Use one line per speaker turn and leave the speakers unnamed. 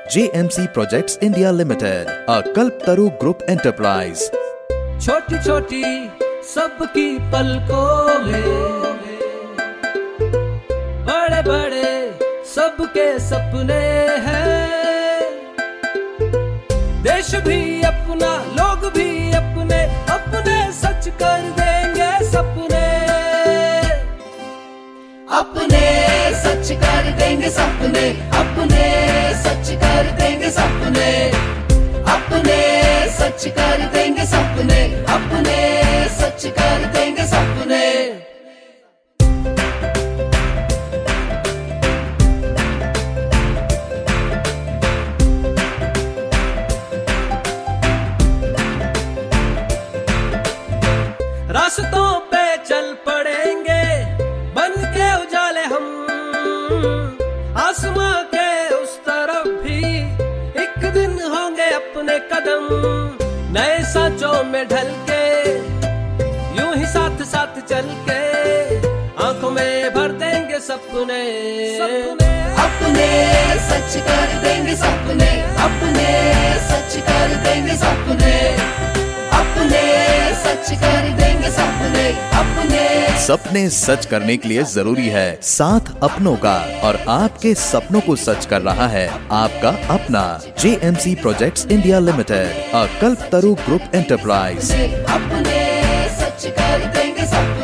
JMC Projects India Limited, a Kalptaru Group Enterprise.
छोटी छोटी सबकी पलकों में बड़े बड़े सबके सपने हैं। देश भी अपना, लोग भी अपने, अपने सच कर देंगे सपने,
अपने सच कर देंगे सपने, अपने सच कर देंगे सपने, अपने सच कर देंगे सपने, अपने सच कर देंगे सपने।
रास्तों पे चल पड़ेंगे बन के उजाले हम, आसमां के उस तरफ भी एक दिन होंगे अपने कदम, नए सांचों में ढल के यूं ही साथ साथ चल के आंखों में भर देंगे सपने,
अपने सच कर देंगे सपने, अपने सच कर देंगे सपने, अपने सच कर देंगे सपने, अपने।
सपने सच करने के लिए जरूरी है साथ अपनों का, और आपके सपनों को सच कर रहा है आपका अपना JMC Projects India Limited, a Kalptaru Group Enterprise.
अपने सच कर देंगे सपने।